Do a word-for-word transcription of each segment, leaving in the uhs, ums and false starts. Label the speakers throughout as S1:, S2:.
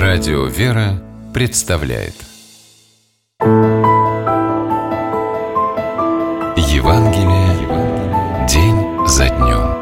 S1: Радио «Вера» представляет Евангелие день за днем.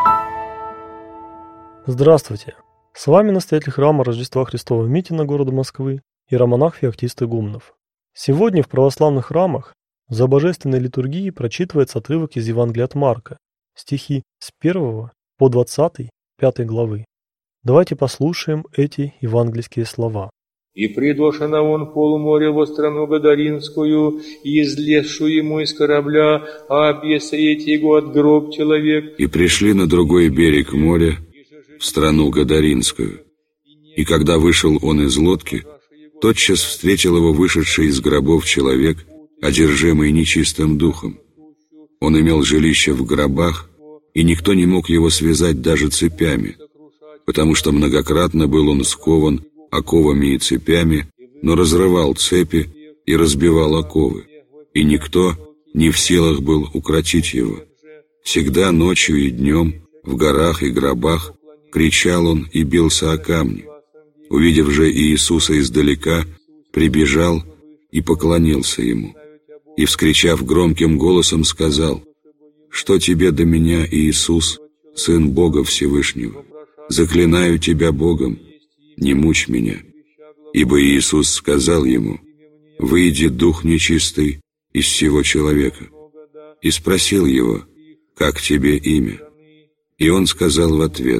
S2: Здравствуйте! С вами настоятель храма Рождества Христова Митина города Москвы иеромонах Феоктист Игуменов. Сегодня в православных храмах за божественной литургией прочитывается отрывок из Евангелия от Марка, стихи с первого по двадцатый, пятой главы. Давайте послушаем эти евангельские слова.
S3: «И придошена он в полуморя во страну Гадаринскую, и излезшую ему из корабля, а объесеять его от гроб человек.
S4: И пришли на другой берег моря, в страну Гадаринскую. И когда вышел он из лодки, тотчас встретил его вышедший из гробов человек, одержимый нечистым духом. Он имел жилище в гробах, и никто не мог его связать даже цепями, потому что многократно был он скован оковами и цепями, но разрывал цепи и разбивал оковы, и никто не в силах был укротить его. Всегда ночью и днем, в горах и гробах, кричал он и бился о камни. Увидев же Иисуса издалека, прибежал и поклонился ему, и, вскричав громким голосом, сказал: «Что тебе до меня, Иисус, Сын Бога Всевышнего? Заклинаю тебя Богом, не мучь меня». Ибо Иисус сказал ему: «Выйди, дух нечистый, из сего человека». И спросил его: «Как тебе имя?» И он сказал в ответ: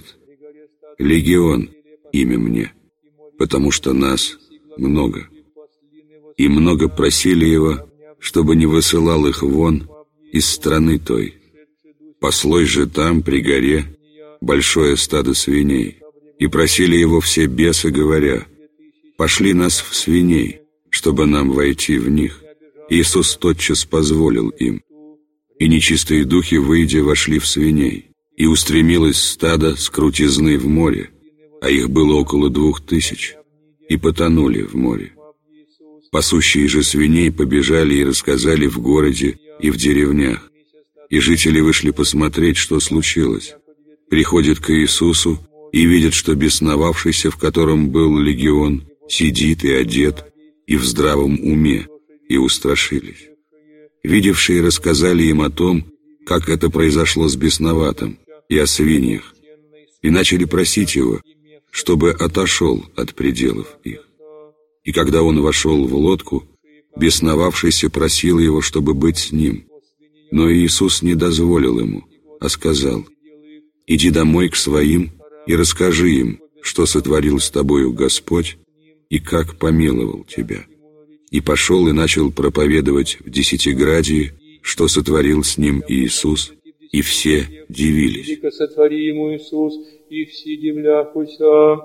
S4: «Легион имя мне, потому что нас много». И много просили его, чтобы не высылал их вон из страны той. Паслось же там, при горе, большое стадо свиней, и просили его все бесы, говоря: «Пошли нас в свиней, чтобы нам войти в них». Иисус тотчас позволил им. И нечистые духи, выйдя, вошли в свиней, и устремилось стадо с крутизны в море, а их было около двух тысяч, и потонули в море. Пасущие же свиней побежали и рассказали в городе и в деревнях, и жители вышли посмотреть, что случилось. Приходят к Иисусу и видят, что бесновавшийся, в котором был легион, сидит и одет, и в здравом уме, и устрашились. Видевшие рассказали им о том, как это произошло с бесноватым, и о свиньях, и начали просить его, чтобы отошел от пределов их. И когда он вошел в лодку, бесновавшийся просил его, чтобы быть с ним. Но Иисус не дозволил ему, а сказал: «Иди домой к своим и расскажи им, что сотворил с тобою Господь и как помиловал тебя». И пошел и начал проповедовать в Десятиградии, что сотворил с ним Иисус, и все дивились.
S3: «Велико сотвори ему Иисус, и все дивляхуся».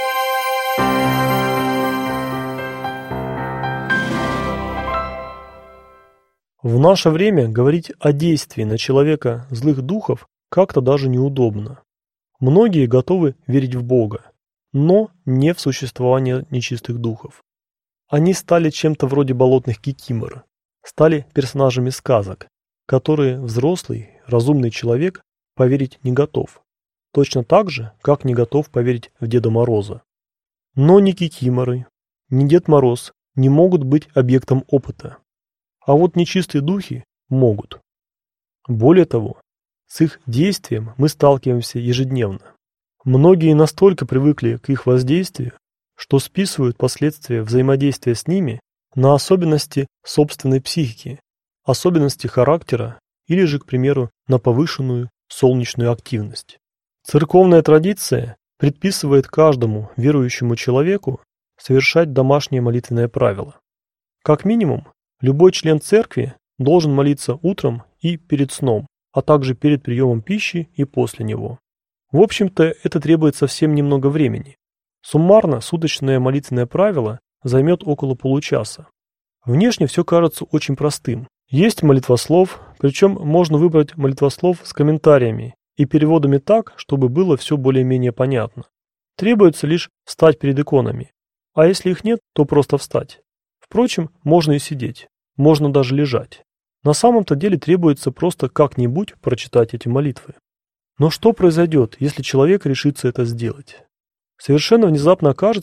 S2: В наше время говорить о действии на человека злых духов как-то даже неудобно. Многие готовы верить в Бога, но не в существование нечистых духов. Они стали чем-то вроде болотных кикимор, стали персонажами сказок, которые взрослый, разумный человек поверить не готов, точно так же, как не готов поверить в Деда Мороза. Но ни кикиморы, ни Дед Мороз не могут быть объектом опыта. А вот нечистые духи могут. Более того, с их действием мы сталкиваемся ежедневно. Многие настолько привыкли к их воздействию, что списывают последствия взаимодействия с ними на особенности собственной психики, особенности характера или же, к примеру, на повышенную солнечную активность. Церковная традиция предписывает каждому верующему человеку совершать домашнее молитвенное правило. Как минимум, любой член церкви должен молиться утром и перед сном, а также перед приемом пищи и после него. В общем-то, это требует совсем немного времени. Суммарно суточное молитвенное правило займет около получаса. Внешне все кажется очень простым. Есть молитвослов, причем можно выбрать молитвослов с комментариями и переводами так, чтобы было все более-менее понятно. Требуется лишь встать перед иконами, а если их нет, то просто встать. Впрочем, можно и сидеть, можно даже лежать. На самом-то деле требуется просто как-нибудь прочитать эти молитвы. Но что произойдет, если человек решится это сделать? Совершенно внезапно окажется,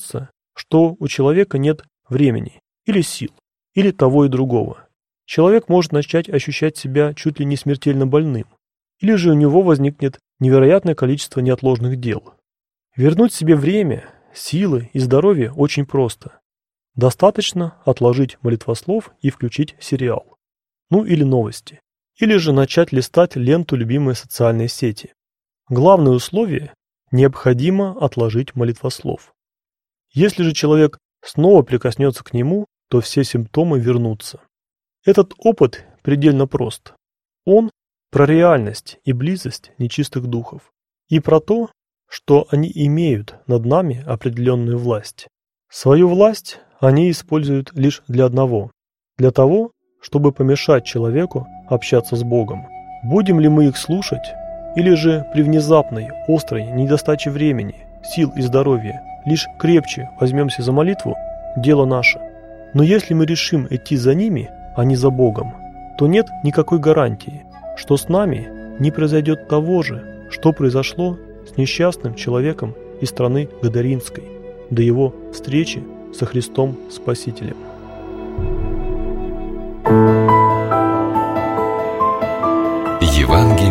S2: что у человека нет времени или сил, или того и другого. Человек может начать ощущать себя чуть ли не смертельно больным, или же у него возникнет невероятное количество неотложных дел. Вернуть себе время, силы и здоровье очень просто. Достаточно отложить молитвослов и включить сериал. Ну или новости. Или же начать листать ленту любимой социальной сети. Главное условие – необходимо отложить молитвослов. Если же человек снова прикоснется к нему, то все симптомы вернутся. Этот опыт предельно прост. Он про реальность и близость нечистых духов. И про то, что они имеют над нами определенную власть. Свою власть они используют лишь для одного. Для того, чтобы помешать человеку общаться с Богом. Будем ли мы их слушать, или же при внезапной, острой недостаче времени, сил и здоровья лишь крепче возьмемся за молитву, дело наше. Но если мы решим идти за ними, а не за Богом, то нет никакой гарантии, что с нами не произойдет того же, что произошло с несчастным человеком из страны Гадаринской до его встречи со Христом Спасителем.
S1: Евангелие